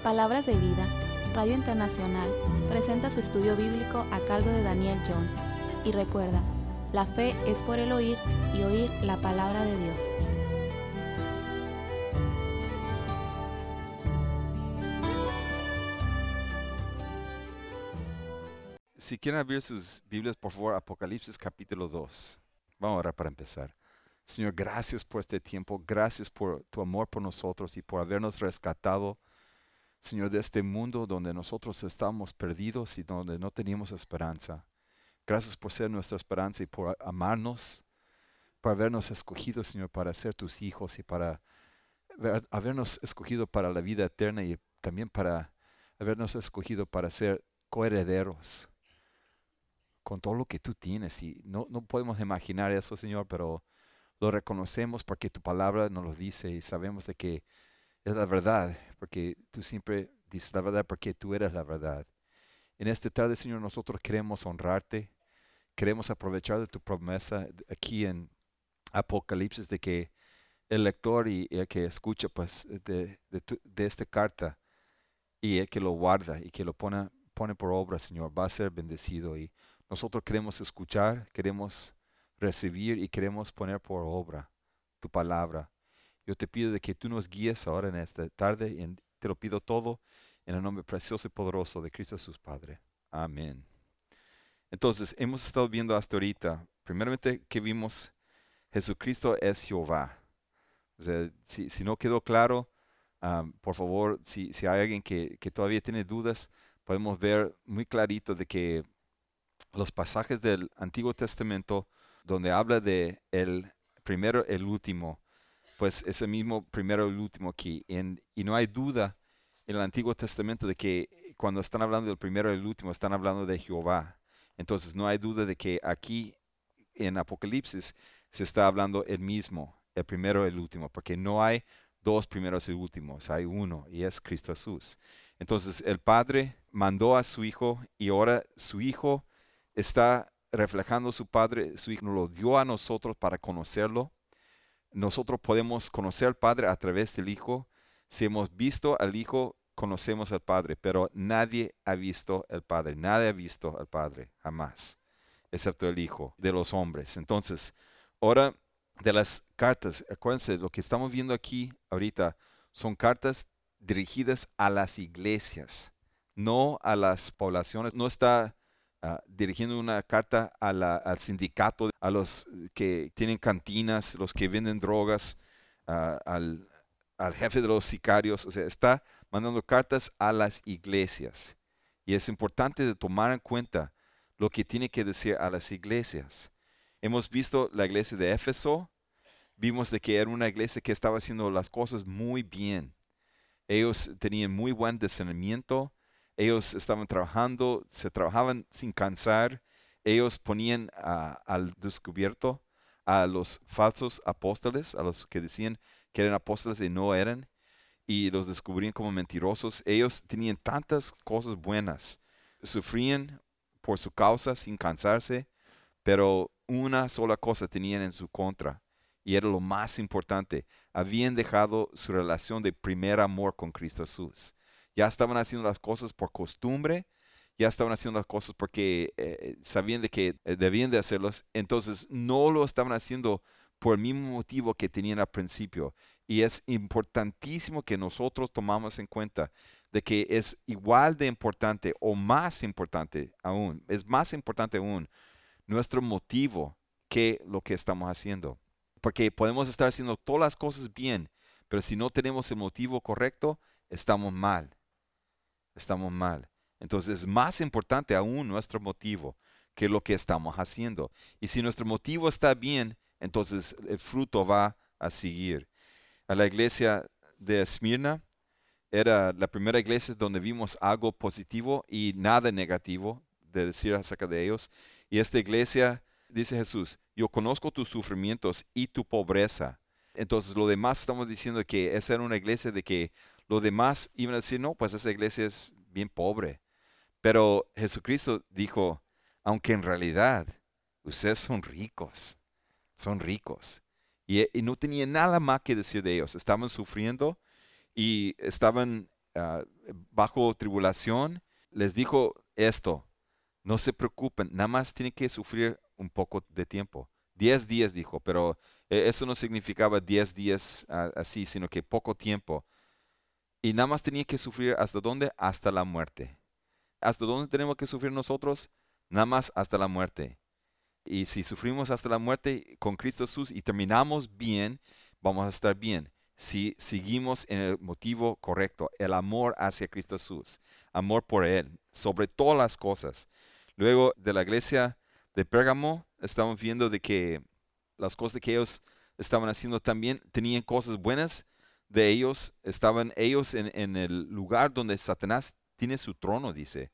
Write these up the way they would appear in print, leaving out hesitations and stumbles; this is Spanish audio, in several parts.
Palabras de Vida, Radio Internacional, presenta su estudio bíblico a cargo de Daniel Jones. Y recuerda, la fe es por el oír y oír la palabra de Dios. Si quieren abrir sus Biblias, por favor, Apocalipsis capítulo 2. Vamos a orar para empezar. Señor, gracias por este tiempo. Gracias por tu amor por nosotros y por habernos rescatado, Señor, de este mundo donde nosotros estábamos perdidos y donde no teníamos esperanza. Gracias por ser nuestra esperanza y por amarnos, por habernos escogido, Señor, para ser tus hijos y para habernos escogido para la vida eterna y también para habernos escogido para ser coherederos con todo lo que tú tienes. Y no podemos imaginar eso, Señor, pero lo reconocemos porque tu palabra nos lo dice y sabemos de que es la verdad, porque tú siempre dices la verdad porque tú eres la verdad. En esta tarde, Señor, nosotros queremos honrarte, queremos aprovechar de tu promesa aquí en Apocalipsis de que el lector y el que escucha pues de esta carta y el que lo guarda y que lo pone por obra, Señor, va a ser bendecido. Y nosotros queremos escuchar, queremos recibir y queremos poner por obra tu palabra. Yo te pido de que tú nos guíes ahora en esta tarde y te lo pido todo en el nombre precioso y poderoso de Cristo Jesús, Padre. Amén. Entonces, hemos estado viendo hasta ahorita, primeramente que vimos, Jesucristo es Jehová. O sea, si no quedó claro, por favor, si hay alguien que todavía tiene dudas, podemos ver muy clarito de que los pasajes del Antiguo Testamento donde habla de el primero, el último, pues es el mismo primero y el último aquí. Y no hay duda en el Antiguo Testamento de que cuando están hablando del primero y el último, están hablando de Jehová. Entonces no hay duda de que aquí en Apocalipsis se está hablando el mismo, el primero y el último, porque no hay dos primeros y últimos, hay uno y es Cristo Jesús. Entonces el Padre mandó a su Hijo y ahora su Hijo está reflejando a su Padre, su Hijo nos lo dio a nosotros para conocerlo. Nosotros podemos conocer al Padre a través del Hijo. Si hemos visto al Hijo, conocemos al Padre, pero nadie ha visto al Padre, nadie ha visto al Padre, jamás, excepto el Hijo de los hombres. Entonces, ahora de las cartas, acuérdense, lo que estamos viendo aquí ahorita son cartas dirigidas a las iglesias, no a las poblaciones. No está dirigiendo una carta al sindicato, a los que tienen cantinas, los que venden drogas, al jefe de los sicarios. O sea, está mandando cartas a las iglesias. Y es importante de tomar en cuenta lo que tiene que decir a las iglesias. Hemos visto la iglesia de Éfeso, vimos de que era una iglesia que estaba haciendo las cosas muy bien. Ellos tenían muy buen discernimiento, ellos estaban trabajando, se trabajaban sin cansar, ellos ponían al descubierto a los falsos apóstoles, a los que decían que eran apóstoles y no eran, y los descubrían como mentirosos. Ellos tenían tantas cosas buenas, sufrían por su causa sin cansarse, pero una sola cosa tenían en su contra, y era lo más importante. Habían dejado su relación de primer amor con Cristo Jesús. Ya estaban haciendo las cosas por costumbre, ya estaban haciendo las cosas porque sabían de que debían de hacerlos, entonces no lo estaban haciendo por el mismo motivo que tenían al principio. Y es importantísimo que nosotros tomamos en cuenta de que es igual de importante o más importante aún, es más importante aún nuestro motivo que lo que estamos haciendo. Porque podemos estar haciendo todas las cosas bien, pero si no tenemos el motivo correcto, estamos mal. Estamos mal. Entonces es más importante aún nuestro motivo que lo que estamos haciendo. Y si nuestro motivo está bien, entonces el fruto va a seguir. A la iglesia de Esmirna era la primera iglesia donde vimos algo positivo y nada negativo de decir acerca de ellos. Y esta iglesia, dice Jesús, yo conozco tus sufrimientos y tu pobreza. Entonces lo demás estamos diciendo que esa era una iglesia de que los demás iban a decir, no, pues esa iglesia es bien pobre. Pero Jesucristo dijo, aunque en realidad ustedes son ricos, son ricos. Y no tenía nada más que decir de ellos. Estaban sufriendo y estaban ah, bajo tribulación, les dijo esto: no se preocupen, nada más tienen que sufrir un poco de tiempo. 10 días dijo, pero eso no significaba 10 días así, sino que poco tiempo. Y nada más tenía que sufrir ¿hasta dónde? Hasta la muerte. ¿Hasta dónde tenemos que sufrir nosotros? Nada más hasta la muerte. Y si sufrimos hasta la muerte con Cristo Jesús y terminamos bien, vamos a estar bien. Si seguimos en el motivo correcto, el amor hacia Cristo Jesús, amor por Él, sobre todas las cosas. Luego de la iglesia de Pérgamo, estamos viendo de que las cosas que ellos estaban haciendo también tenían cosas buenas de ellos. Estaban ellos en el lugar donde Satanás tiene su trono, dice.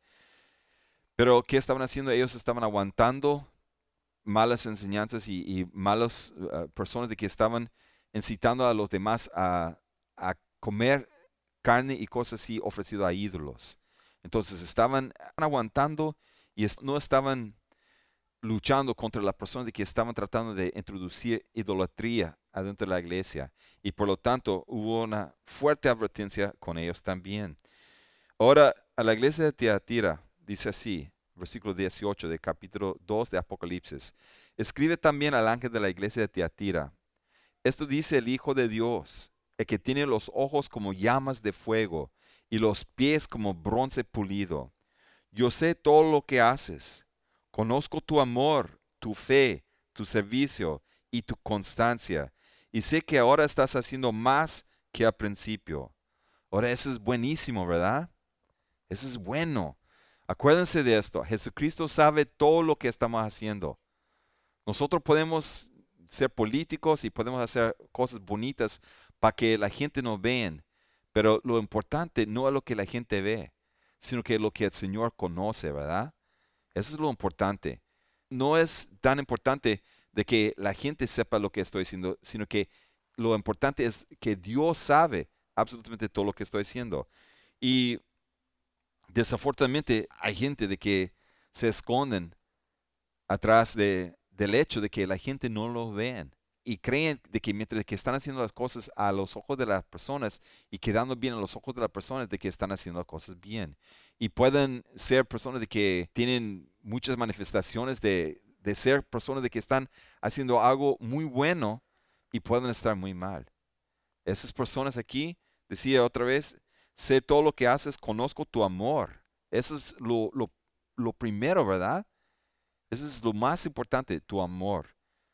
Pero ¿qué estaban haciendo? Ellos estaban aguantando malas enseñanzas y malas personas de que estaban incitando a los demás a comer carne y cosas así ofrecido a ídolos. Entonces estaban aguantando y no estaban luchando contra las personas de que estaban tratando de introducir idolatría adentro de la iglesia. Y por lo tanto hubo una fuerte advertencia con ellos también. Ahora, a la iglesia de Tiatira dice así, versículo 18 de capítulo 2 de Apocalipsis: escribe también al ángel de la iglesia de Tiatira: esto dice el Hijo de Dios, el que tiene los ojos como llamas de fuego y los pies como bronce pulido. Yo sé todo lo que haces. Conozco tu amor, tu fe, tu servicio y tu constancia. Y sé que ahora estás haciendo más que al principio. Ahora, eso es buenísimo, ¿verdad? Eso es bueno. Acuérdense de esto. Jesucristo sabe todo lo que estamos haciendo. Nosotros podemos ser políticos y podemos hacer cosas bonitas para que la gente nos vea. Pero lo importante no es lo que la gente ve, sino que lo que el Señor conoce, ¿verdad? Eso es lo importante. No es tan importante de que la gente sepa lo que estoy haciendo, sino que lo importante es que Dios sabe absolutamente todo lo que estoy haciendo. Y desafortunadamente hay gente de que se esconden atrás del hecho de que la gente no lo vean y creen de que mientras que están haciendo las cosas a los ojos de las personas y quedando bien a los ojos de las personas, de que están haciendo las cosas bien. Y pueden ser personas de que tienen muchas manifestaciones de ser personas de que están haciendo algo muy bueno y pueden estar muy mal. Esas personas aquí, decía otra vez, sé todo lo que haces, conozco tu amor. Eso es lo primero, ¿verdad? Eso es lo más importante, tu amor,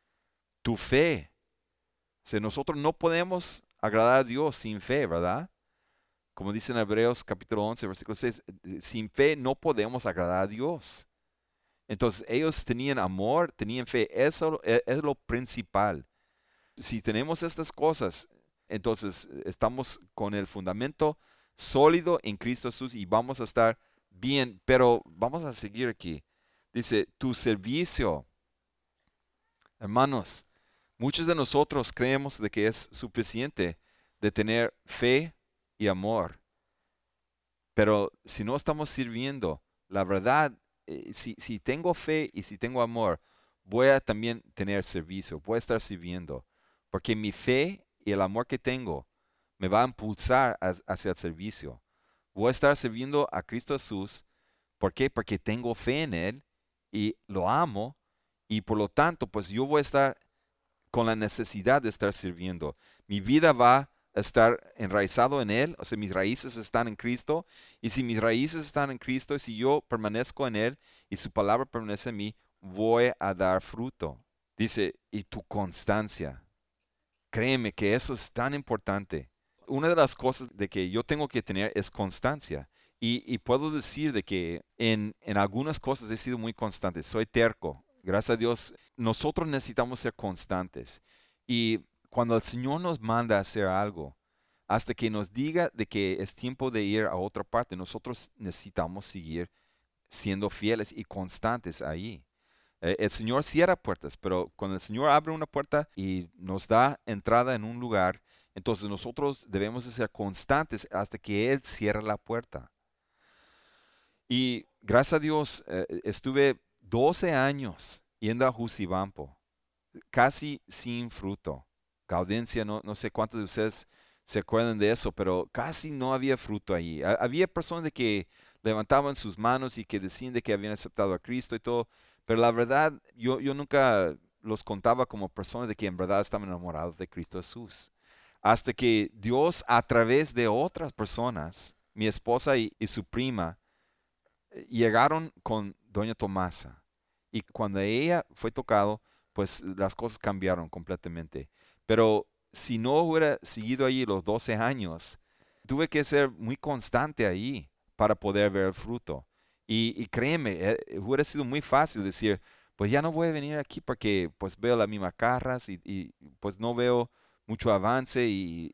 tu fe. O sea, nosotros no podemos agradar a Dios sin fe, ¿verdad? Como dice en Hebreos capítulo 11, versículo 6, sin fe no podemos agradar a Dios. Entonces, ellos tenían amor, tenían fe, eso es lo principal. Si tenemos estas cosas, entonces estamos con el fundamento sólido en Cristo Jesús y vamos a estar bien, pero vamos a seguir aquí. Dice, tu servicio. Hermanos, muchos de nosotros creemos de que es suficiente de tener fe y amor, pero si no estamos sirviendo, la verdad, si tengo fe y si tengo amor, voy a también tener servicio, voy a estar sirviendo, porque mi fe y el amor que tengo me va a impulsar hacia el servicio. Voy a estar sirviendo a Cristo Jesús. ¿Por qué? Porque tengo fe en Él y lo amo, y por lo tanto, pues yo voy a estar con la necesidad de estar sirviendo. Mi vida va a estar enraizado en Él, o sea, mis raíces están en Cristo, y si mis raíces están en Cristo, y si yo permanezco en Él y su palabra permanece en mí, voy a dar fruto. Dice, y tu constancia. Créeme que eso es tan importante. Una de las cosas de que yo tengo que tener es constancia. Y puedo decir de que en algunas cosas he sido muy constante. Soy terco. Gracias a Dios, nosotros necesitamos ser constantes. Y cuando el Señor nos manda a hacer algo, hasta que nos diga de que es tiempo de ir a otra parte, nosotros necesitamos seguir siendo fieles y constantes ahí. El Señor cierra puertas, pero cuando el Señor abre una puerta y nos da entrada en un lugar, entonces nosotros debemos de ser constantes hasta que Él cierre la puerta. Y gracias a Dios, estuve 12 años yendo a Jusibampo, casi sin fruto. Gaudencia, no sé cuántos de ustedes se acuerdan de eso, pero casi no había fruto allí. Había personas de que levantaban sus manos y que decían de que habían aceptado a Cristo y todo, pero la verdad, yo nunca los contaba como personas de que en verdad estaban enamorados de Cristo Jesús. Hasta que Dios, a través de otras personas, mi esposa y su prima, llegaron con doña Tomasa. Y cuando ella fue tocado, pues las cosas cambiaron completamente. Pero si no hubiera seguido allí los 12 años, tuve que ser muy constante ahí para poder ver el fruto. Y créeme, hubiera sido muy fácil decir, pues ya no voy a venir aquí porque pues veo las mismas caras y, pues no veo mucho avance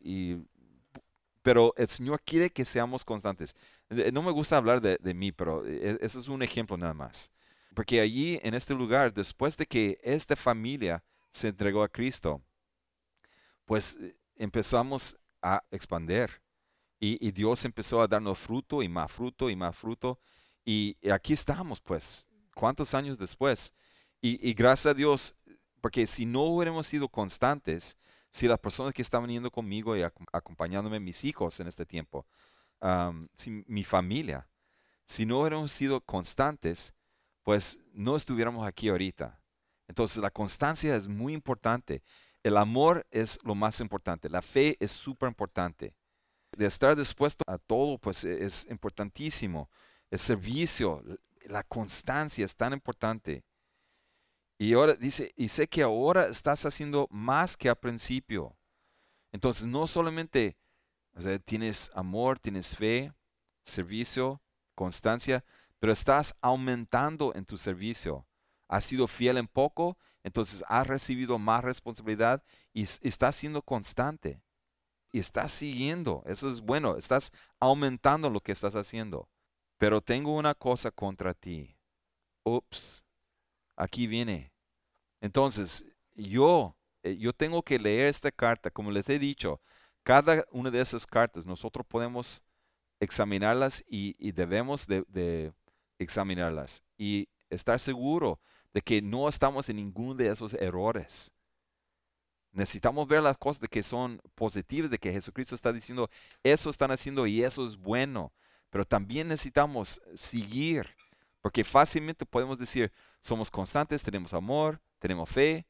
pero el Señor quiere que seamos constantes. No me gusta hablar de mí, pero ese es un ejemplo nada más. Porque allí, en este lugar, después de que esta familia se entregó a Cristo, pues empezamos a expandir. Y Dios empezó a darnos fruto y más fruto y más fruto. Y aquí estamos, pues, ¿cuántos años después? Y gracias a Dios, porque si no hubiéramos sido constantes, si las personas que estaban yendo conmigo y acompañándome, mis hijos en este tiempo, si mi familia, si no hubiéramos sido constantes, pues no estuviéramos aquí ahorita. Entonces la constancia es muy importante. El amor es lo más importante. La fe es súper importante. De estar dispuesto a todo, pues es importantísimo. El servicio, la constancia es tan importante. Y ahora dice, y sé que ahora estás haciendo más que al principio. Entonces no solamente, o sea, tienes amor, tienes fe, servicio, constancia, pero estás aumentando en tu servicio. Has sido fiel en poco, entonces has recibido más responsabilidad y estás siendo constante. Y estás siguiendo, eso es bueno, estás aumentando lo que estás haciendo. Pero tengo una cosa contra ti. Ups, aquí viene. Entonces, yo tengo que leer esta carta, como les he dicho, cada una de esas cartas nosotros podemos examinarlas y debemos de examinarlas y estar seguro de que no estamos en ninguno de esos errores. Necesitamos ver las cosas de que son positivas, de que Jesucristo está diciendo, eso están haciendo y eso es bueno. Pero también necesitamos seguir, porque fácilmente podemos decir, somos constantes, tenemos amor, tenemos fe.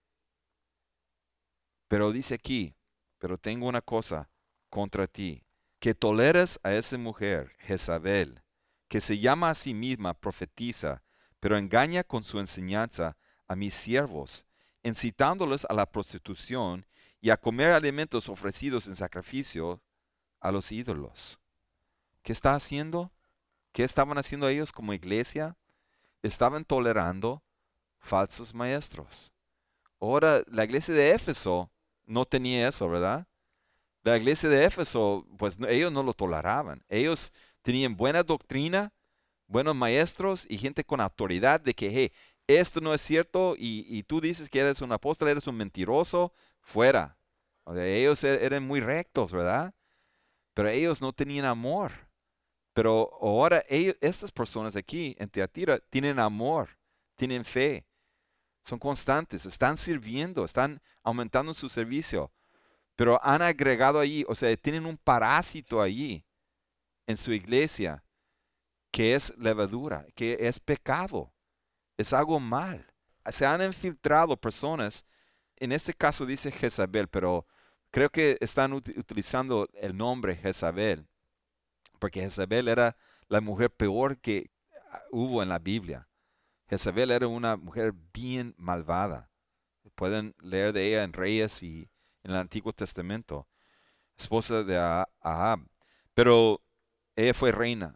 Pero dice aquí, pero tengo una cosa contra ti, que toleras a esa mujer, Jezabel, que se llama a sí misma profetisa, pero engaña con su enseñanza a mis siervos, incitándolos a la prostitución y a comer alimentos ofrecidos en sacrificio a los ídolos. ¿Qué está haciendo? ¿Qué estaban haciendo ellos como iglesia? Estaban tolerando falsos maestros. Ahora, la iglesia de Éfeso no tenía eso, ¿verdad? La iglesia de Éfeso, pues ellos no lo toleraban. Ellos tenían buena doctrina, buenos maestros y gente con autoridad de que, hey, esto no es cierto y tú dices que eres un apóstol, eres un mentiroso, fuera. O sea, ellos eran muy rectos, ¿verdad? Pero ellos no tenían amor. Pero ahora estas personas aquí en Teatira tienen amor, tienen fe, son constantes, están sirviendo, están aumentando su servicio. Pero han agregado allí, o sea, tienen un parásito allí en su iglesia que es levadura, que es pecado, es algo mal. Se han infiltrado personas, en este caso dice Jezabel, pero creo que están utilizando el nombre Jezabel, porque Jezabel era la mujer peor que hubo en la Biblia. Jezabel era una mujer bien malvada. Pueden leer de ella en Reyes y en el Antiguo Testamento, esposa de Ahab. Pero ella fue reina,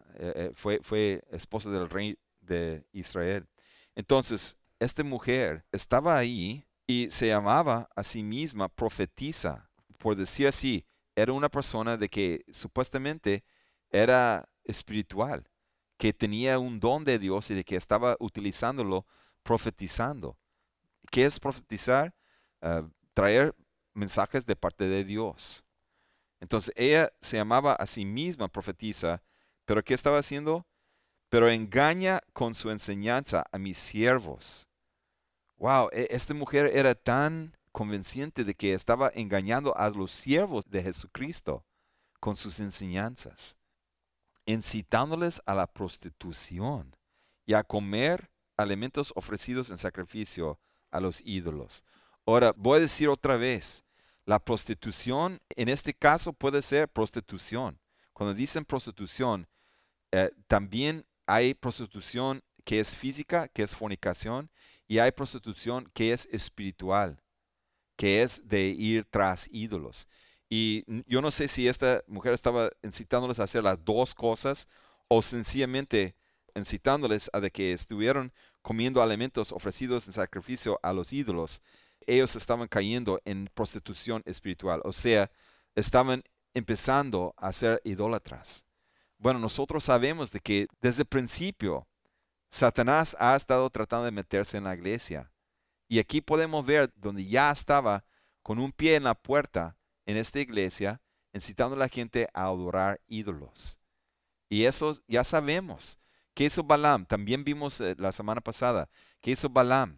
fue esposa del rey de Israel. Entonces, esta mujer estaba ahí y se llamaba a sí misma profetisa. Por decir así, era una persona de que supuestamente era espiritual, que tenía un don de Dios y de que estaba utilizándolo profetizando. ¿Qué es profetizar? Traer mensajes de parte de Dios. Entonces ella se llamaba a sí misma profetisa, pero ¿qué estaba haciendo? Pero engaña con su enseñanza a mis siervos. Wow, esta mujer era tan convenciente de que estaba engañando a los siervos de Jesucristo con sus enseñanzas, incitándoles a la prostitución y a comer alimentos ofrecidos en sacrificio a los ídolos. Ahora, voy a decir otra vez, la prostitución en este caso puede ser prostitución. Cuando dicen prostitución, también hay prostitución que es física, que es fornicación, y hay prostitución que es espiritual, que es de ir tras ídolos. Y yo no sé si esta mujer estaba incitándoles a hacer las dos cosas o sencillamente incitándoles a de que estuvieran comiendo alimentos ofrecidos en sacrificio a los ídolos. Ellos estaban cayendo en prostitución espiritual, o sea, estaban empezando a ser idólatras. Bueno, nosotros sabemos de que desde el principio Satanás ha estado tratando de meterse en la iglesia. Y aquí podemos ver donde ya estaba con un pie en la puerta en esta iglesia, incitando a la gente a adorar ídolos. Y eso ya sabemos. ¿Qué hizo Balaam? También vimos la semana pasada. ¿Qué hizo Balaam?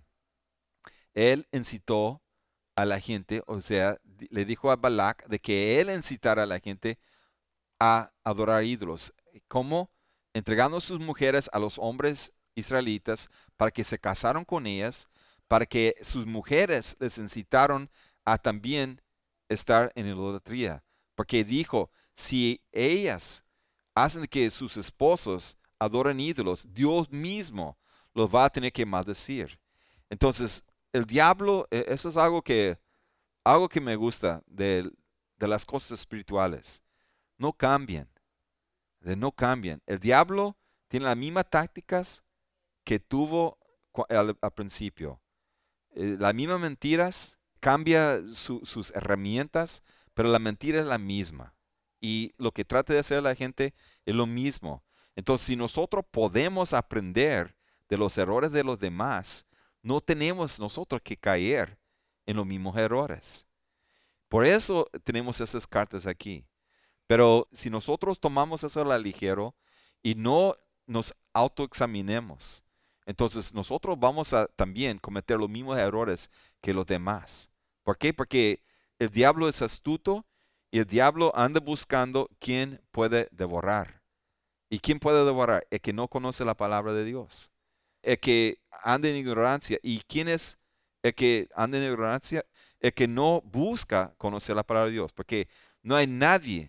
Él incitó a la gente, o sea, le dijo a Balac de que él incitara a la gente a adorar ídolos. ¿Cómo? Entregando sus mujeres a los hombres israelitas para que se casaron con ellas, para que sus mujeres les incitaron a también estar en idolatría. Porque dijo, si ellas hacen que sus esposos adoren ídolos, Dios mismo los va a tener que maldecir. Entonces, el diablo, eso es algo que me gusta de las cosas espirituales. No cambian, no cambian. El diablo tiene las mismas tácticas que tuvo al principio. Las mismas mentiras, cambia sus herramientas, pero la mentira es la misma. Y lo que trata de hacer la gente es lo mismo. Entonces, si nosotros podemos aprender de los errores de los demás, no tenemos nosotros que caer en los mismos errores. Por eso tenemos esas cartas aquí. Pero si nosotros tomamos eso a la ligero y no nos autoexaminemos, entonces nosotros vamos a también cometer los mismos errores que los demás. ¿Por qué? Porque el diablo es astuto y el diablo anda buscando quién puede devorar. ¿Y quién puede devorar? El que no conoce la palabra de Dios. El que anda en ignorancia. ¿Y quién es el que anda en ignorancia? El que no busca conocer la palabra de Dios. Porque no hay nadie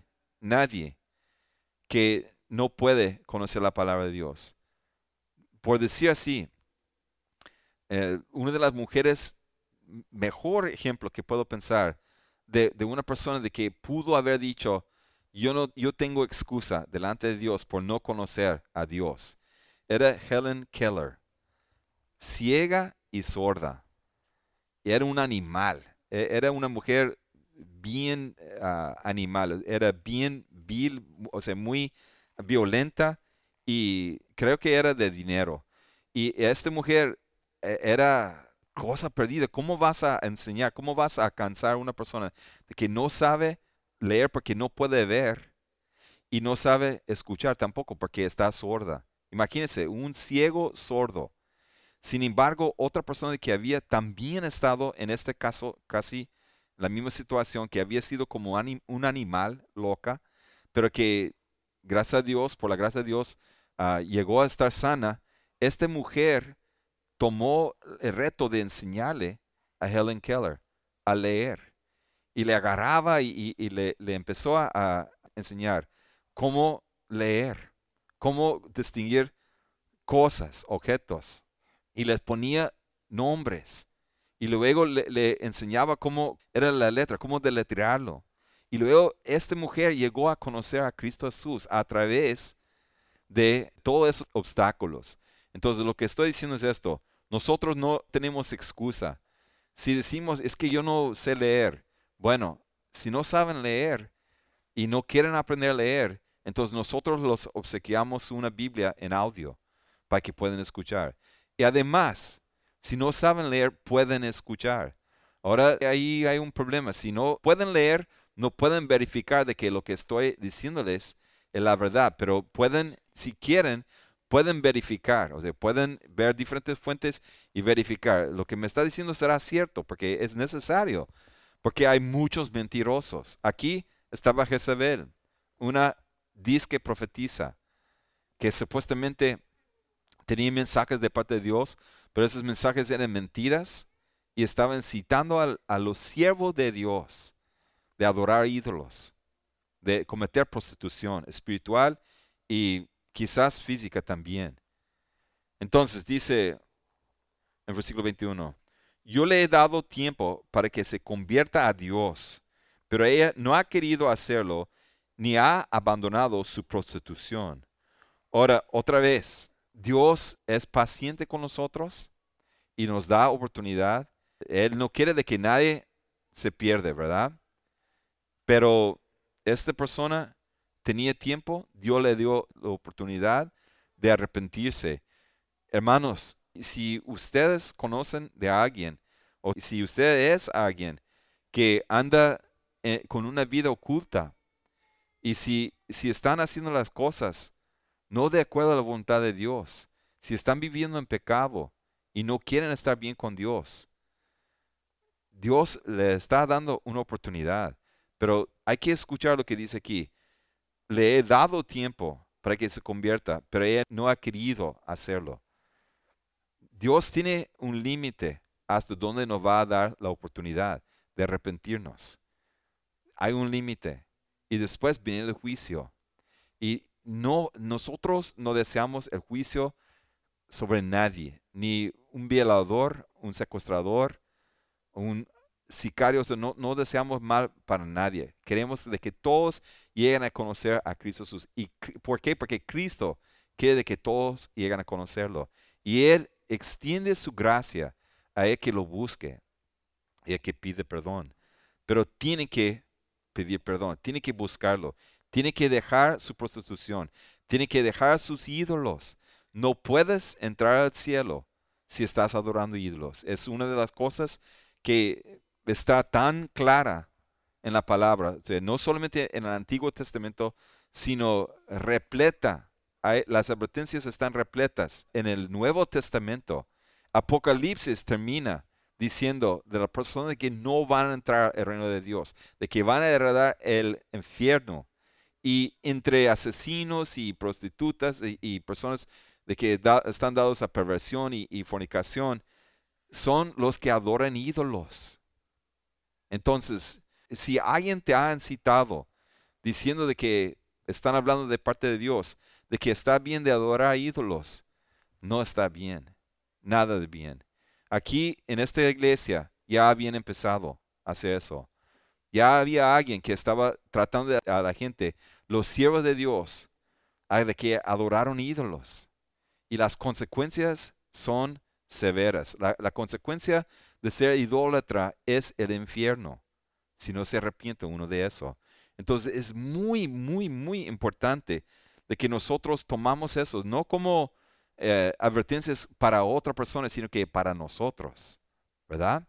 que no puede conocer la palabra de Dios. Por decir así, una de las mujeres, mejor ejemplo que puedo pensar de una persona de que pudo haber dicho, yo tengo excusa delante de Dios por no conocer a Dios, era Helen Keller, ciega y sorda. Era un animal, era una mujer bien animal, era bien vil, o sea, muy violenta y creo que era de dinero. Y esta mujer era cosa perdida. ¿Cómo vas a enseñar? ¿Cómo vas a alcanzar a una persona que no sabe leer porque no puede ver y no sabe escuchar tampoco porque está sorda? Imagínense, un ciego sordo. Sin embargo, otra persona que había también estado en este caso casi la misma situación, que había sido como un animal loca, pero que gracias a Dios, por la gracia de Dios, llegó a estar sana. Esta mujer tomó el reto de enseñarle a Helen Keller a leer y le agarraba y le empezó a enseñar cómo leer, cómo distinguir cosas, objetos, y les ponía nombres. Y luego le enseñaba cómo era la letra, cómo deletrearlo. Y luego esta mujer llegó a conocer a Cristo Jesús a través de todos esos obstáculos. Entonces lo que estoy diciendo es esto: nosotros no tenemos excusa. Si decimos, es que yo no sé leer, bueno, si no saben leer y no quieren aprender a leer, entonces nosotros los obsequiamos una Biblia en audio para que puedan escuchar. Y además, si no saben leer, pueden escuchar. Ahora ahí hay un problema. Si no pueden leer, no pueden verificar de que lo que estoy diciéndoles es la verdad, pero pueden, si quieren, pueden verificar, o sea, pueden ver diferentes fuentes y verificar. Lo que me está diciendo será cierto, porque es necesario, porque hay muchos mentirosos. Aquí estaba Jezabel, una disque profetiza, que supuestamente tenía mensajes de parte de Dios, pero esos mensajes eran mentiras y estaban citando a los siervos de Dios de adorar ídolos, de cometer prostitución espiritual y quizás física también. Entonces dice en versículo 21, yo le he dado tiempo para que se convierta a Dios, pero ella no ha querido hacerlo ni ha abandonado su prostitución. Ahora, otra vez, Dios es paciente con nosotros y nos da oportunidad. Él no quiere de que nadie se pierda, ¿verdad? Pero esta persona tenía tiempo, Dios le dio la oportunidad de arrepentirse. Hermanos, si ustedes conocen de alguien, o si usted es alguien que anda con una vida oculta, y si están haciendo las cosas no de acuerdo a la voluntad de Dios, si están viviendo en pecado y no quieren estar bien con Dios, Dios le está dando una oportunidad. Pero hay que escuchar lo que dice aquí. Le he dado tiempo para que se convierta, pero ella no ha querido hacerlo. Dios tiene un límite hasta donde nos va a dar la oportunidad de arrepentirnos. Hay un límite y después viene el juicio. Y nosotros no deseamos el juicio sobre nadie, ni un violador, un secuestrador, un sicario. O sea, no deseamos mal para nadie. Queremos de que todos lleguen a conocer a Cristo Jesús. ¿Y por qué? Porque Cristo quiere de que todos lleguen a conocerlo. Y Él extiende su gracia a el que lo busque y el que pide perdón. Pero tiene que pedir perdón, tiene que buscarlo, tiene que dejar su prostitución, tiene que dejar sus ídolos. No puedes entrar al cielo si estás adorando ídolos. Es una de las cosas que está tan clara en la palabra, o sea, no solamente en el Antiguo Testamento, sino repleta. Las advertencias están repletas en el Nuevo Testamento. Apocalipsis termina diciendo de las personas que no van a entrar al reino de Dios, de que van a heredar el infierno. Y entre asesinos y prostitutas y personas de que están dados a perversión y fornicación, son los que adoran ídolos. Entonces, si alguien te ha incitado diciendo de que están hablando de parte de Dios, de que está bien de adorar ídolos, no está bien, nada de bien. Aquí en esta iglesia ya habían empezado a hacer eso. Ya había alguien que estaba tratando a la gente, los siervos de Dios, de que adoraron ídolos. Y las consecuencias son severas. La consecuencia de ser idólatra es el infierno, si no se arrepiente uno de eso. Entonces es muy, muy, muy importante de que nosotros tomamos eso, no como advertencias para otra persona, sino que para nosotros, ¿verdad?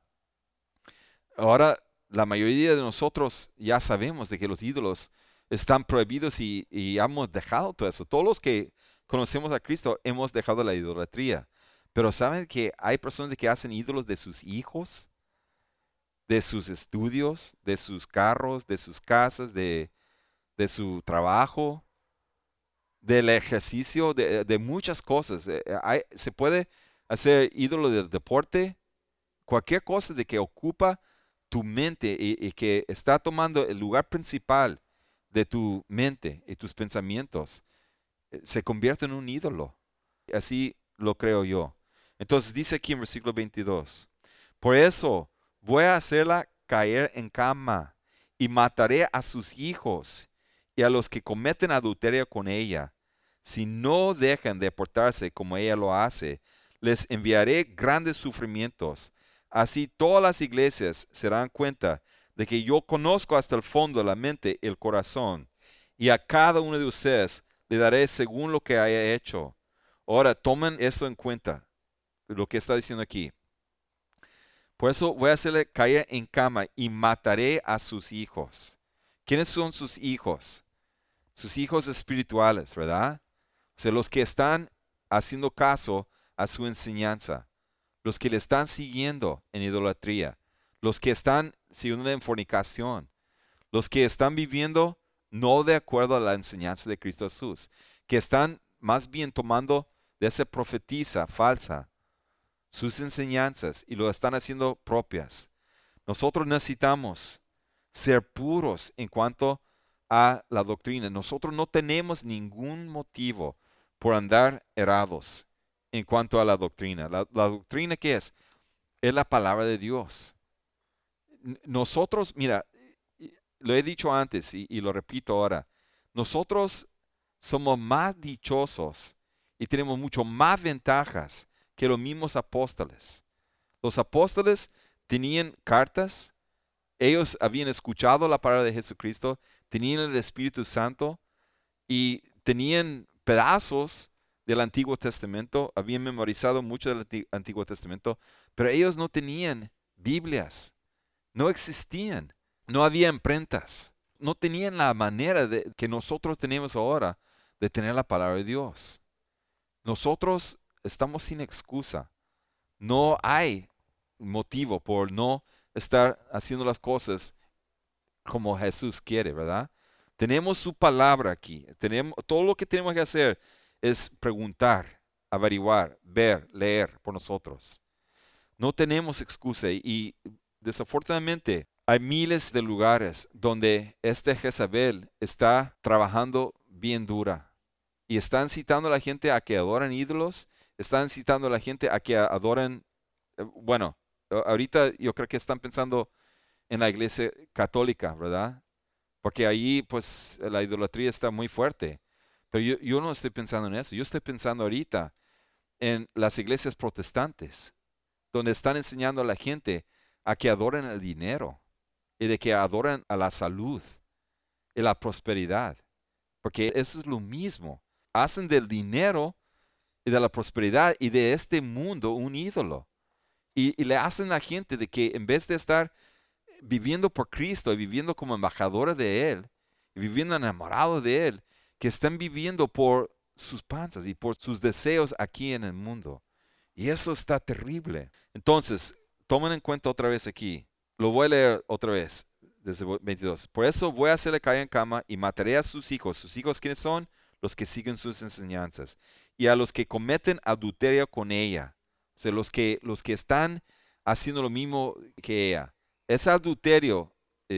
Ahora, la mayoría de nosotros ya sabemos de que los ídolos están prohibidos y hemos dejado todo eso. Todos los que conocemos a Cristo hemos dejado la idolatría. Pero ¿saben que hay personas que hacen ídolos de sus hijos, de sus estudios, de sus carros, de sus casas, de su trabajo, del ejercicio, de muchas cosas? Se puede hacer ídolo del deporte, cualquier cosa de que ocupa tu mente y que está tomando el lugar principal de tu mente y tus pensamientos, se convierte en un ídolo. Así lo creo yo. Entonces dice aquí en versículo 22, por eso voy a hacerla caer en cama y mataré a sus hijos y a los que cometen adulterio con ella. Si no dejan de portarse como ella lo hace, les enviaré grandes sufrimientos. Así todas las iglesias se darán cuenta de que yo conozco hasta el fondo la mente y el corazón, y a cada uno de ustedes le daré según lo que haya hecho. Ahora, tomen eso en cuenta, lo que está diciendo aquí. Por eso voy a hacerle caer en cama y mataré a sus hijos. ¿Quiénes son sus hijos? Sus hijos espirituales, ¿verdad? O sea, los que están haciendo caso a su enseñanza, los que le están siguiendo en idolatría, los que están siguiendo en fornicación, los que están viviendo no de acuerdo a la enseñanza de Cristo Jesús, que están más bien tomando de esa profetisa falsa sus enseñanzas y lo están haciendo propias. Nosotros necesitamos ser puros en cuanto a la doctrina. Nosotros no tenemos ningún motivo por andar errados en cuanto a la doctrina. La doctrina, ¿qué es? Es la palabra de Dios. Nosotros, mira, lo he dicho antes y lo repito ahora, nosotros somos más dichosos y tenemos mucho más ventajas que los mismos apóstoles. Los apóstoles tenían cartas, ellos habían escuchado la palabra de Jesucristo, tenían el Espíritu Santo y tenían pedazos del Antiguo Testamento, habían memorizado mucho del Antiguo Testamento, pero ellos no tenían Biblias, no existían, no había imprentas, no tenían la manera que nosotros tenemos ahora de tener la palabra de Dios. Nosotros estamos sin excusa. No hay motivo por no estar haciendo las cosas como Jesús quiere, ¿verdad? Tenemos su palabra aquí. Todo lo que tenemos que hacer es preguntar, averiguar, ver, leer por nosotros. No tenemos excusa y desafortunadamente hay miles de lugares donde Jezabel está trabajando bien dura y están citando a la gente a que adoren ídolos, están citando a la gente a que adoren, bueno, ahorita yo creo que están pensando en la iglesia católica, ¿verdad? Porque ahí pues la idolatría está muy fuerte. Pero yo no estoy pensando en eso, yo estoy pensando ahorita en las iglesias protestantes, donde están enseñando a la gente a que adoren el dinero y de que adoren a la salud y la prosperidad. Porque eso es lo mismo. Hacen del dinero y de la prosperidad y de este mundo un ídolo. Y le hacen a la gente de que en vez de estar viviendo por Cristo y viviendo como embajadores de Él, y viviendo enamorados de Él, que están viviendo por sus panzas y por sus deseos aquí en el mundo. Y eso está terrible. Entonces, tomen en cuenta otra vez aquí. Lo voy a leer otra vez, desde 22. Por eso voy a hacerle caer en cama y mataré a sus hijos. ¿Sus hijos quiénes son? Los que siguen sus enseñanzas. Y a los que cometen adulterio con ella. O sea, los que están haciendo lo mismo que ella. Es adulterio.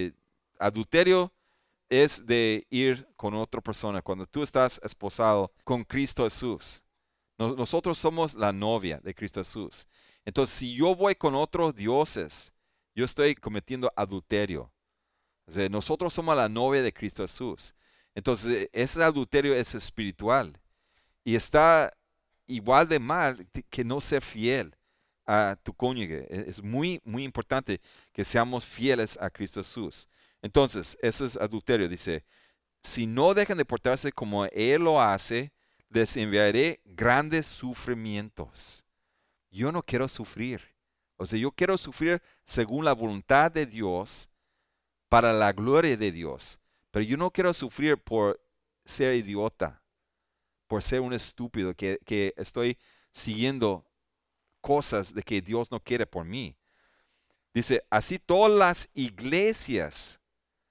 Adulterio es de ir con otra persona. Cuando tú estás esposado con Cristo Jesús. Nosotros somos la novia de Cristo Jesús. Entonces, si yo voy con otros dioses, yo estoy cometiendo adulterio. O sea, nosotros somos la novia de Cristo Jesús. Entonces, ese adulterio es espiritual. Y está igual de mal que no ser fiel a tu cónyuge. Es muy, muy importante que seamos fieles a Cristo Jesús. Entonces, ese es adulterio. Dice, si no dejan de portarse como Él lo hace, les enviaré grandes sufrimientos. Yo no quiero sufrir. O sea, yo quiero sufrir según la voluntad de Dios, para la gloria de Dios. Pero yo no quiero sufrir por ser idiota, por ser un estúpido que estoy siguiendo cosas de que Dios no quiere por mí. Dice, así todas las iglesias,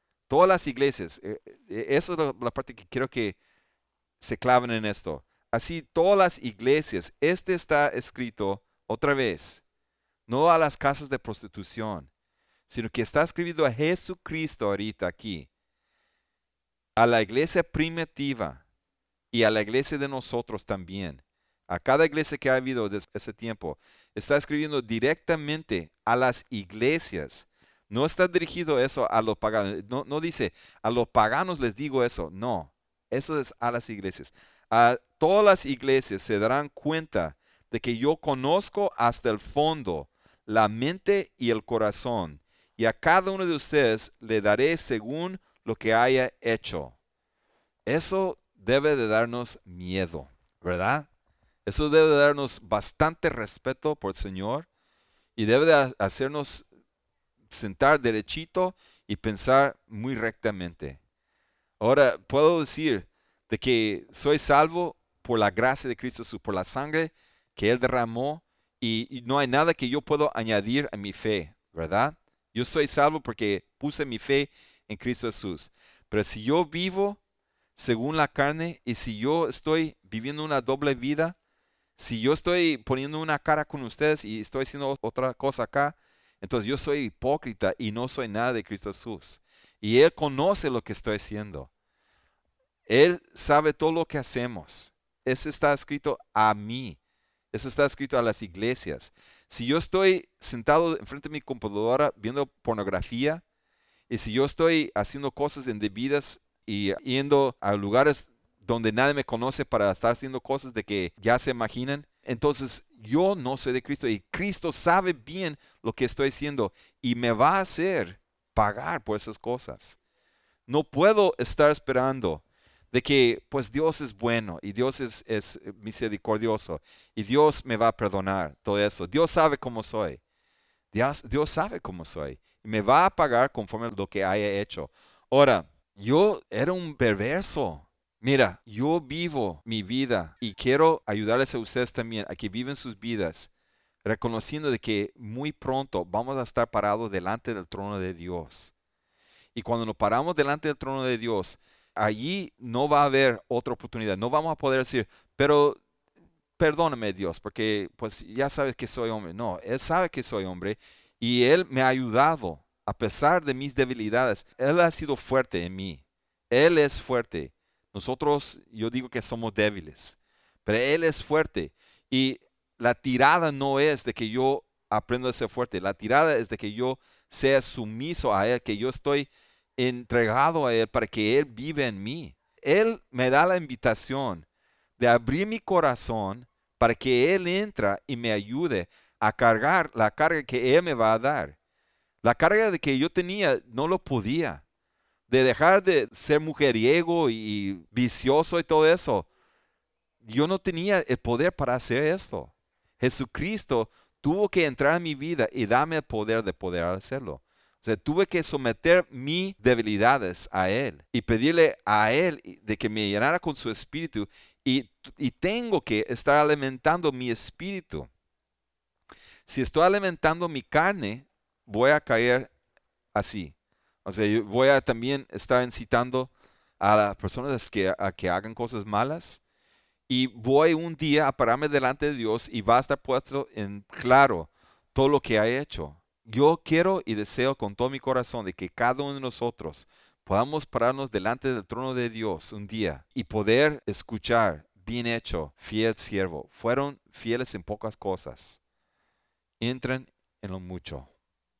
esa es la parte que quiero que se claven en esto. Así todas las iglesias, está escrito otra vez, no a las casas de prostitución, sino que está escrito a Jesucristo ahorita aquí, a la iglesia primitiva y a la iglesia de nosotros también. A cada iglesia que ha habido desde ese tiempo, está escribiendo directamente a las iglesias. No está dirigido eso a los paganos. No dice, a los paganos les digo eso. No, eso es a las iglesias. A todas las iglesias se darán cuenta de que yo conozco hasta el fondo la mente y el corazón. Y a cada uno de ustedes le daré según lo que haya hecho. Eso debe de darnos miedo, ¿verdad? Eso debe de darnos bastante respeto por el Señor y debe de hacernos sentar derechito y pensar muy rectamente. Ahora, puedo decir de que soy salvo por la gracia de Cristo Jesús, por la sangre que Él derramó, y no hay nada que yo pueda añadir a mi fe, ¿verdad? Yo soy salvo porque puse mi fe en Cristo Jesús. Pero si yo vivo según la carne y si yo estoy viviendo una doble vida, si yo estoy poniendo una cara con ustedes y estoy haciendo otra cosa acá, entonces yo soy hipócrita y no soy nada de Cristo Jesús. Y Él conoce lo que estoy haciendo. Él sabe todo lo que hacemos. Eso está escrito a mí. Eso está escrito a las iglesias. Si yo estoy sentado enfrente de mi computadora viendo pornografía, y si yo estoy haciendo cosas indebidas y yendo a lugares donde nadie me conoce para estar haciendo cosas de que ya se imaginan, entonces yo no soy de Cristo y Cristo sabe bien lo que estoy haciendo y me va a hacer pagar por esas cosas. No puedo estar esperando de que pues Dios es bueno y Dios es misericordioso y Dios me va a perdonar todo eso. Dios sabe cómo soy. Dios sabe cómo soy y me va a pagar conforme a lo que haya hecho. Ahora, yo era un perverso. Mira, yo vivo mi vida y quiero ayudarles a ustedes también a que viven sus vidas reconociendo de que muy pronto vamos a estar parados delante del trono de Dios. Y cuando nos paramos delante del trono de Dios, allí no va a haber otra oportunidad. No vamos a poder decir, pero perdóname Dios, porque pues ya sabes que soy hombre. No, Él sabe que soy hombre y Él me ha ayudado a pesar de mis debilidades. Él ha sido fuerte en mí. Él es fuerte. Nosotros, yo digo que somos débiles, pero Él es fuerte. Y la tirada no es de que yo aprenda a ser fuerte. La tirada es de que yo sea sumiso a Él, que yo estoy entregado a Él para que Él vive en mí. Él me da la invitación de abrir mi corazón para que Él entre y me ayude a cargar la carga que Él me va a dar. La carga de que yo tenía no lo podía. De dejar de ser mujeriego y vicioso y todo eso. Yo no tenía el poder para hacer esto. Jesucristo tuvo que entrar en mi vida y darme el poder de poder hacerlo. O sea, tuve que someter mis debilidades a Él y pedirle a Él de que me llenara con su espíritu y tengo que estar alimentando mi espíritu. Si estoy alimentando mi carne, voy a caer así. O sea, yo voy a también estar incitando a las personas a que hagan cosas malas y voy un día a pararme delante de Dios y va a estar puesto en claro todo lo que ha hecho. Yo quiero y deseo con todo mi corazón de que cada uno de nosotros podamos pararnos delante del trono de Dios un día y poder escuchar, bien hecho, fiel siervo. Fueron fieles en pocas cosas. Entren en lo mucho.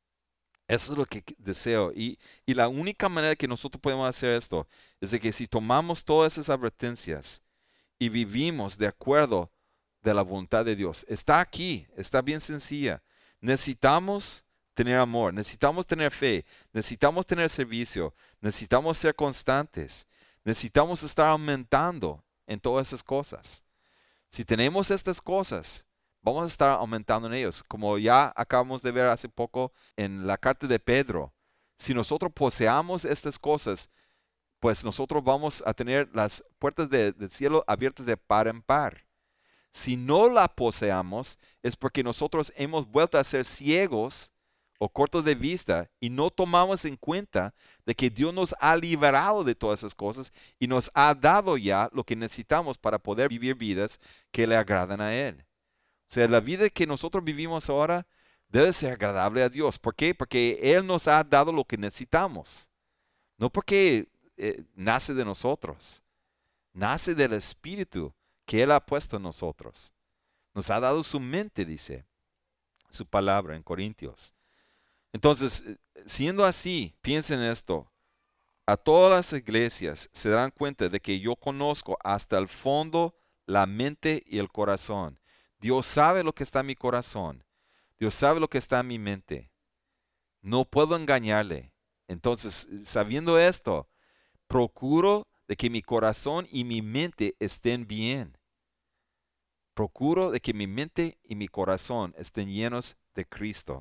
Eso es lo que deseo. Y la única manera que nosotros podemos hacer esto es de que si tomamos todas esas advertencias y vivimos de acuerdo de la voluntad de Dios, está aquí, está bien sencilla. Necesitamos tener amor, necesitamos tener fe, necesitamos tener servicio, necesitamos ser constantes, necesitamos estar aumentando en todas esas cosas. Si tenemos estas cosas, vamos a estar aumentando en ellos. Como ya acabamos de ver hace poco en la carta de Pedro, si nosotros poseamos estas cosas, pues nosotros vamos a tener las puertas del cielo abiertas de par en par. Si no la poseamos, es porque nosotros hemos vuelto a ser ciegos o cortos de vista y no tomamos en cuenta de que Dios nos ha liberado de todas esas cosas y nos ha dado ya lo que necesitamos para poder vivir vidas que le agradan a Él. O sea, la vida que nosotros vivimos ahora debe ser agradable a Dios. ¿Por qué? Porque Él nos ha dado lo que necesitamos. No porque nace de nosotros. Nace del Espíritu que Él ha puesto en nosotros. Nos ha dado su mente, dice su palabra en Corintios. Entonces, siendo así, piensen en esto. A todas las iglesias se darán cuenta de que yo conozco hasta el fondo la mente y el corazón. Dios sabe lo que está en mi corazón. Dios sabe lo que está en mi mente. No puedo engañarle. Entonces, sabiendo esto, procuro de que mi corazón y mi mente estén bien. Procuro de que mi mente y mi corazón estén llenos de Cristo.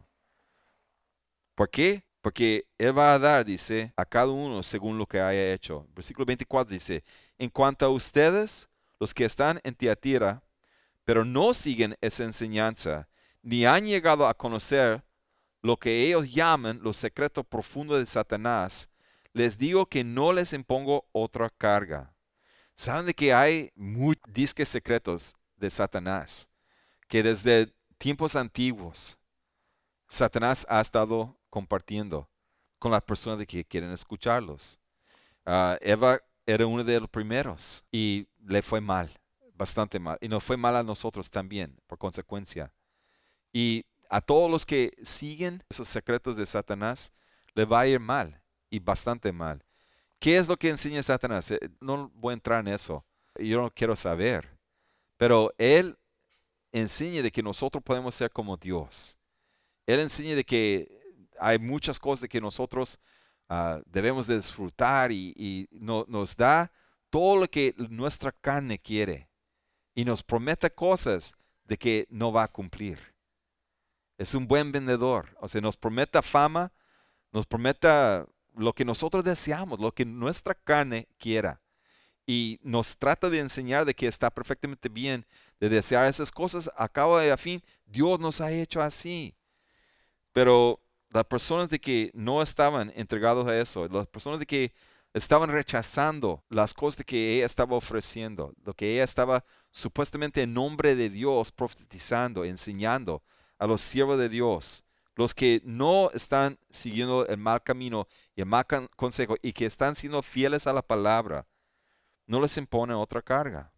¿Por qué? Porque Él va a dar, dice, a cada uno según lo que haya hecho. Versículo 24 dice, en cuanto a ustedes, los que están en Tiatira, pero no siguen esa enseñanza, ni han llegado a conocer lo que ellos llaman los secretos profundos de Satanás, les digo que no les impongo otra carga. Saben de que hay muchos disques secretos de Satanás, que desde tiempos antiguos Satanás ha estado compartiendo con las personas de que quieren escucharlos. Eva era uno de los primeros y le fue mal, bastante mal. Y nos fue mal a nosotros también, por consecuencia. Y a todos los que siguen esos secretos de Satanás, le va a ir mal y bastante mal. ¿Qué es lo que enseña Satanás? No voy a entrar en eso. Yo no quiero saber. Pero él enseña de que nosotros podemos ser como Dios. Él enseña de que hay muchas cosas de que nosotros debemos de disfrutar y nos da todo lo que nuestra carne quiere. Y nos promete cosas de que no va a cumplir. Es un buen vendedor. O sea, nos promete fama, nos promete lo que nosotros deseamos, lo que nuestra carne quiera. Y nos trata de enseñar de que está perfectamente bien de desear esas cosas. A cabo y a fin, Dios nos ha hecho así. Pero las personas de que no estaban entregados a eso, las personas de que estaban rechazando las cosas de que ella estaba ofreciendo, lo que ella estaba supuestamente en nombre de Dios profetizando, enseñando a los siervos de Dios, los que no están siguiendo el mal camino y el mal consejo y que están siendo fieles a la palabra, no les impone otra carga.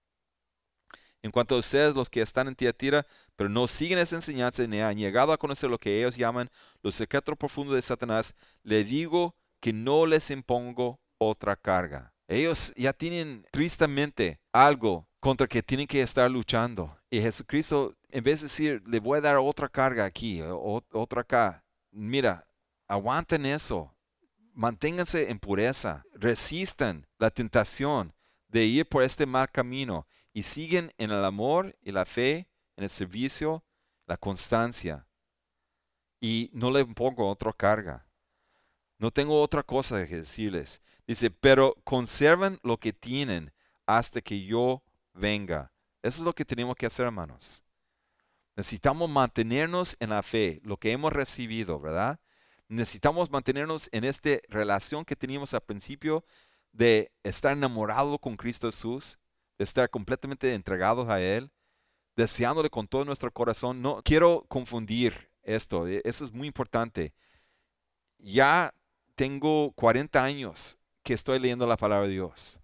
En cuanto a ustedes, los que están en Tiatira, pero no siguen esa enseñanza ni han llegado a conocer lo que ellos llaman los secretos profundos de Satanás, le digo que no les impongo otra carga. Ellos ya tienen tristemente algo contra que tienen que estar luchando. Y Jesucristo, en vez de decir, le voy a dar otra carga aquí, otra acá, mira, aguanten eso. Manténganse en pureza, resistan la tentación de ir por este mal camino y siguen en el amor y la fe, en el servicio, la constancia. Y no le pongo otra carga. No tengo otra cosa que decirles. Dice, pero conservan lo que tienen hasta que yo venga. Eso es lo que tenemos que hacer, hermanos. Necesitamos mantenernos en la fe, lo que hemos recibido, ¿verdad? Necesitamos mantenernos en esta relación que teníamos al principio de estar enamorado con Cristo Jesús, de estar completamente entregados a Él, deseándole con todo nuestro corazón. No quiero confundir esto, eso es muy importante. Ya tengo 40 años que estoy leyendo la palabra de Dios,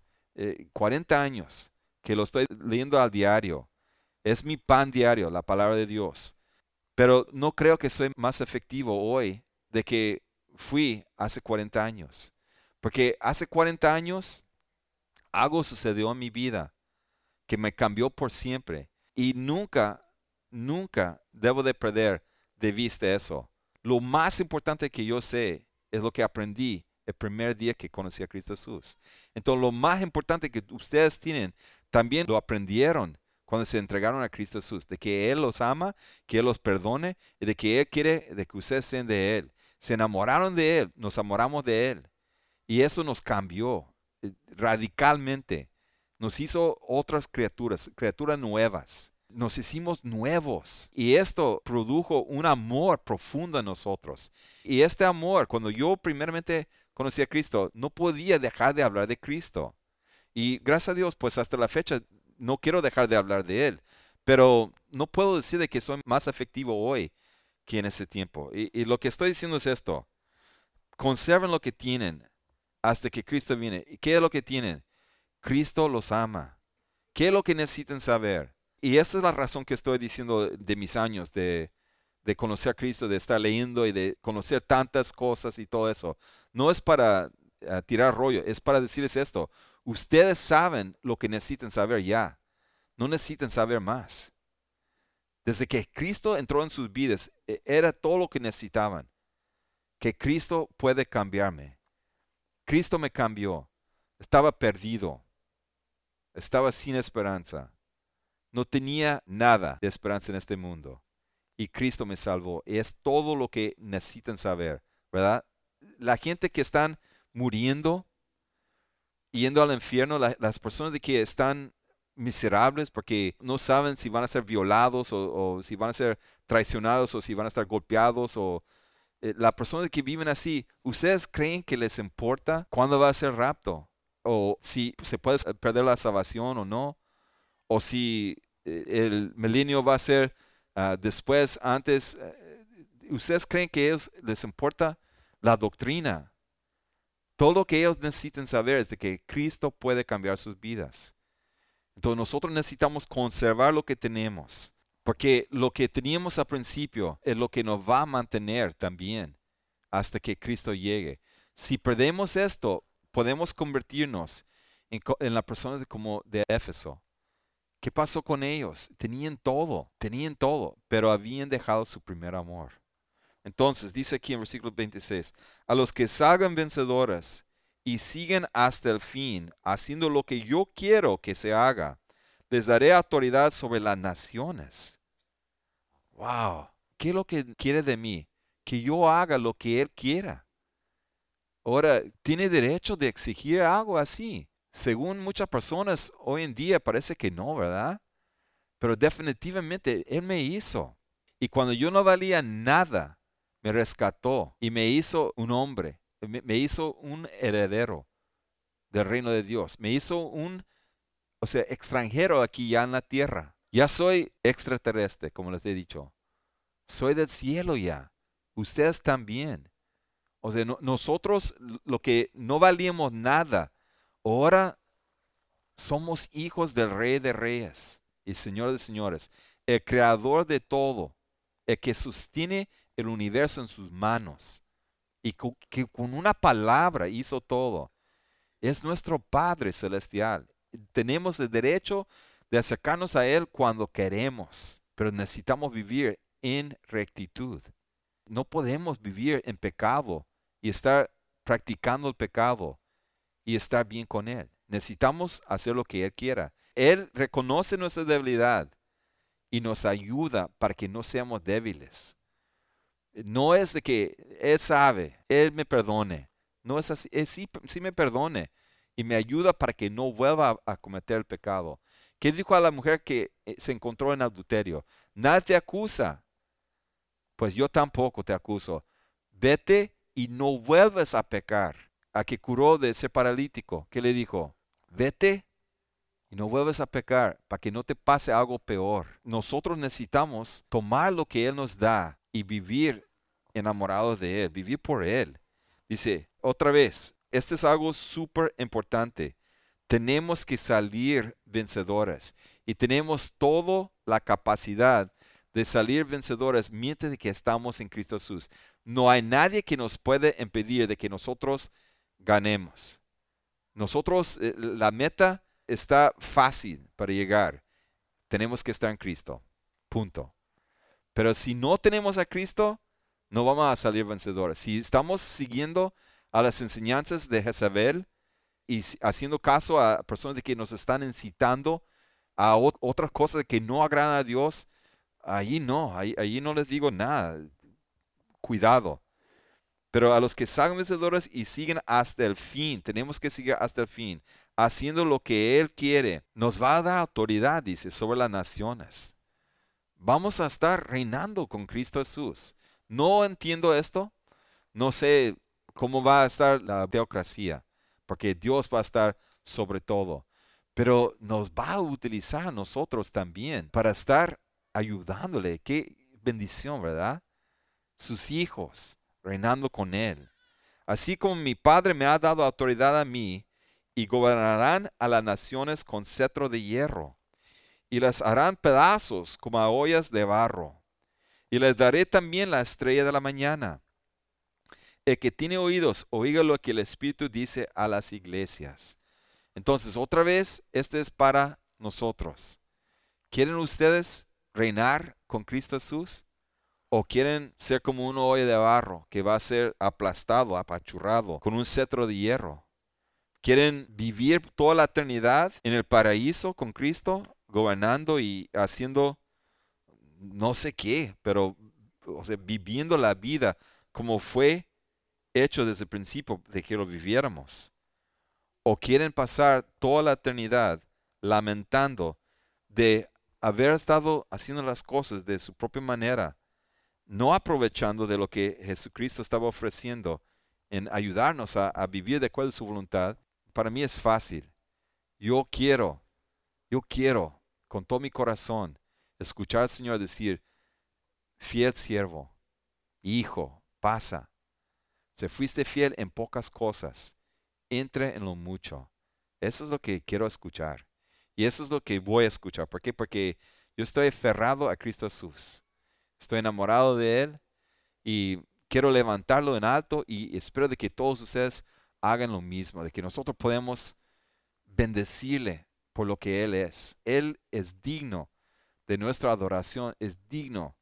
40 años que lo estoy leyendo al diario. Es mi pan diario, la palabra de Dios. Pero no creo que soy más efectivo hoy de que fui hace 40 años. Porque hace 40 años algo sucedió en mi vida que me cambió por siempre. Y nunca, nunca debo de perder de vista eso. Lo más importante que yo sé es lo que aprendí el primer día que conocí a Cristo Jesús. Entonces, lo más importante que ustedes tienen, también lo aprendieron cuando se entregaron a Cristo Jesús, de que Él los ama, que Él los perdone y de que Él quiere de que ustedes sean de Él. Se enamoraron de Él, nos enamoramos de Él. Y eso nos cambió radicalmente. Nos hizo otras criaturas, criaturas nuevas. Nos hicimos nuevos. Y esto produjo un amor profundo en nosotros. Y este amor, cuando yo primeramente conocí a Cristo, no podía dejar de hablar de Cristo. Y gracias a Dios, pues hasta la fecha no quiero dejar de hablar de Él. Pero no puedo decir de que soy más efectivo hoy que en ese tiempo. Y lo que estoy diciendo es esto. Conserven lo que tienen hasta que Cristo viene. ¿Y qué es lo que tienen? Cristo los ama. ¿Qué es lo que necesitan saber? Y esta es la razón que estoy diciendo de mis años de conocer a Cristo, de estar leyendo y de conocer tantas cosas y todo eso. No es para tirar rollo, es para decirles esto. Ustedes saben lo que necesitan saber ya. No necesitan saber más. Desde que Cristo entró en sus vidas, era todo lo que necesitaban. Que Cristo puede cambiarme. Cristo me cambió. Estaba perdido. Estaba sin esperanza. No tenía nada de esperanza en este mundo. Y Cristo me salvó. Y es todo lo que necesitan saber, ¿verdad? La gente que están muriendo, yendo al infierno, las personas de que están miserables porque no saben si van a ser violados o si van a ser traicionados o si van a estar golpeados o las personas que viven así, ¿ustedes creen que les importa cuándo va a ser rapto? O si se puede perder la salvación o no, o si el milenio va a ser después, antes. ¿Ustedes creen que a ellos les importa la doctrina? Todo lo que ellos necesitan saber es de que Cristo puede cambiar sus vidas. Entonces nosotros necesitamos conservar lo que tenemos, porque lo que teníamos al principio es lo que nos va a mantener también hasta que Cristo llegue. Si perdemos esto, podemos convertirnos en la persona como de Éfeso. ¿Qué pasó con ellos? Tenían todo, pero habían dejado su primer amor. Entonces, dice aquí en versículo 26, a los que salgan vencedoras y siguen hasta el fin, haciendo lo que yo quiero que se haga, les daré autoridad sobre las naciones. Wow, ¿qué es lo que quiere de mí? Que yo haga lo que Él quiera. Ahora, ¿tiene derecho de exigir algo así? Según muchas personas hoy en día parece que no, ¿verdad? Pero definitivamente Él me hizo. Y cuando yo no valía nada, me rescató y me hizo un hombre, me hizo un heredero del reino de Dios. Me hizo extranjero aquí ya en la tierra. Ya soy extraterrestre, como les he dicho. Soy del cielo ya. Ustedes también. Nosotros, lo que no valíamos nada, ahora somos hijos del Rey de Reyes y Señor de Señores, el creador de todo, el que sostiene el universo en sus manos y que con una palabra hizo todo. Es nuestro Padre Celestial. Tenemos el derecho de acercarnos a Él cuando queremos, pero necesitamos vivir en rectitud. No podemos vivir en pecado y estar practicando el pecado y estar bien con Él. Necesitamos hacer lo que Él quiera. Él reconoce nuestra debilidad y nos ayuda para que no seamos débiles. No es de que Él sabe, Él me perdone. No es así. Él sí me perdone y me ayuda para que no vuelva a cometer el pecado. ¿Qué dijo a la mujer que se encontró en adulterio? Nada te acusa. Pues yo tampoco te acuso. Vete y no vuelves a pecar. A que curó de ser paralítico, ¿qué le dijo? Vete y no vuelves a pecar para que no te pase algo peor. Nosotros necesitamos tomar lo que Él nos da y vivir enamorados de Él, vivir por Él. Dice, otra vez, este es algo súper importante. Tenemos que salir vencedores y tenemos toda la capacidad de salir vencedores mientras que estamos en Cristo Jesús. No hay nadie que nos puede impedir de que nosotros ganemos. Nosotros, la meta está fácil para llegar. Tenemos que estar en Cristo. Punto. Pero si no tenemos a Cristo, no vamos a salir vencedores. Si estamos siguiendo a las enseñanzas de Jezabel y haciendo caso a personas de que nos están incitando a otras cosas que no agradan a Dios, ahí no les digo nada. Cuidado. Pero a los que salgan vencedores y siguen hasta el fin, tenemos que seguir hasta el fin, haciendo lo que Él quiere. Nos va a dar autoridad, dice, sobre las naciones. Vamos a estar reinando con Cristo Jesús. No entiendo esto. No sé cómo va a estar la teocracia, porque Dios va a estar sobre todo. Pero nos va a utilizar a nosotros también para estar ayudándole. Qué bendición, ¿verdad? Sus hijos reinando con Él. Así como mi Padre me ha dado autoridad a mí, y gobernarán a las naciones con cetro de hierro, y las harán pedazos como a ollas de barro. Y les daré también la estrella de la mañana. El que tiene oídos, oiga lo que el Espíritu dice a las iglesias. Entonces, otra vez, este es para nosotros. ¿Quieren ustedes reinar con Cristo Jesús? ¿O quieren ser como una olla de barro que va a ser aplastado, apachurrado, con un cetro de hierro? ¿Quieren vivir toda la eternidad en el paraíso con Cristo, gobernando y haciendo no sé qué, pero viviendo la vida como fue hecho desde el principio de que lo viviéramos? ¿O quieren pasar toda la eternidad lamentando de haber estado haciendo las cosas de su propia manera, no aprovechando de lo que Jesucristo estaba ofreciendo en ayudarnos a vivir de acuerdo a su voluntad. Para mí es fácil. Yo quiero con todo mi corazón escuchar al Señor decir, fiel siervo, hijo, pasa. Si fuiste fiel en pocas cosas, entre en lo mucho. Eso es lo que quiero escuchar. Y eso es lo que voy a escuchar. ¿Por qué? Porque yo estoy aferrado a Cristo Jesús. Estoy enamorado de Él y quiero levantarlo en alto y espero de que todos ustedes hagan lo mismo, de que nosotros podemos bendecirle por lo que Él es. Él es digno de nuestra adoración, es digno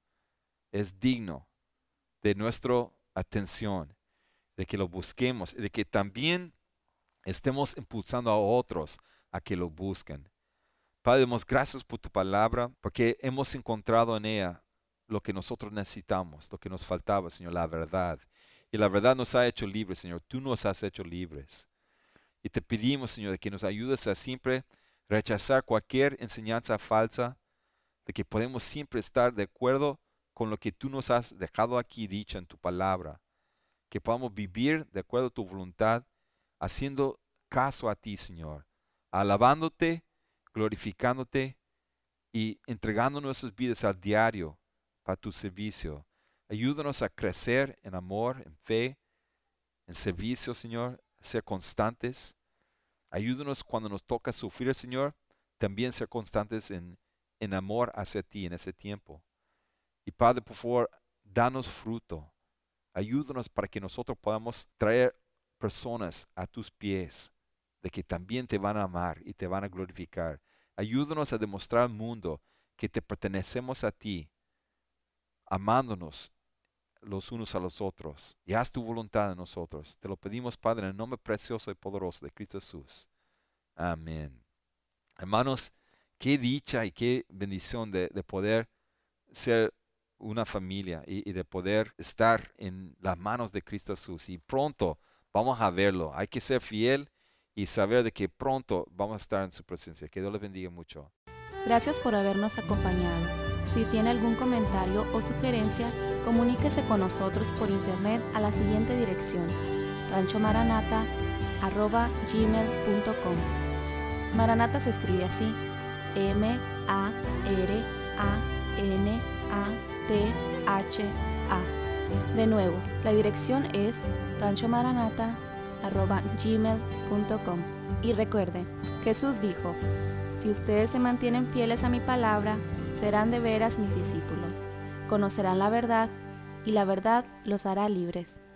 de nuestra atención, de que lo busquemos, de que también estemos impulsando a otros a que lo busquen. Padre, damos gracias por tu palabra, porque hemos encontrado en ella lo que nosotros necesitamos, lo que nos faltaba, Señor, la verdad. Y la verdad nos ha hecho libres, Señor. Tú nos has hecho libres. Y te pedimos, Señor, de que nos ayudes a siempre rechazar cualquier enseñanza falsa, de que podemos siempre estar de acuerdo con lo que tú nos has dejado aquí dicho en tu palabra, que podamos vivir de acuerdo a tu voluntad, haciendo caso a ti, Señor, alabándote, glorificándote y entregando nuestras vidas al diario para tu servicio. Ayúdanos a crecer en amor, en fe, en servicio, Señor, a ser constantes. Ayúdanos cuando nos toca sufrir, Señor, también ser constantes en amor hacia ti en ese tiempo. Y Padre, por favor, danos fruto. Ayúdanos para que nosotros podamos traer personas a tus pies, de que también te van a amar y te van a glorificar. Ayúdanos a demostrar al mundo que te pertenecemos a ti, amándonos los unos a los otros. Y haz tu voluntad en nosotros. Te lo pedimos, Padre, en el nombre precioso y poderoso de Cristo Jesús. Amén. Hermanos, qué dicha y qué bendición de poder ser una familia y de poder estar en las manos de Cristo Jesús. Y pronto vamos a verlo. Hay que ser fiel y saber de que pronto vamos a estar en su presencia. Que Dios les bendiga mucho. Gracias por habernos acompañado. Si tiene algún comentario o sugerencia, comuníquese con nosotros por internet a la siguiente dirección: ranchomaranata@gmail.com. Maranata se escribe así: MARANATHA. De nuevo, la dirección es ranchomaranata@gmail.com. Y recuerden, Jesús dijo: si ustedes se mantienen fieles a mi palabra, serán de veras mis discípulos. Conocerán la verdad, y la verdad los hará libres.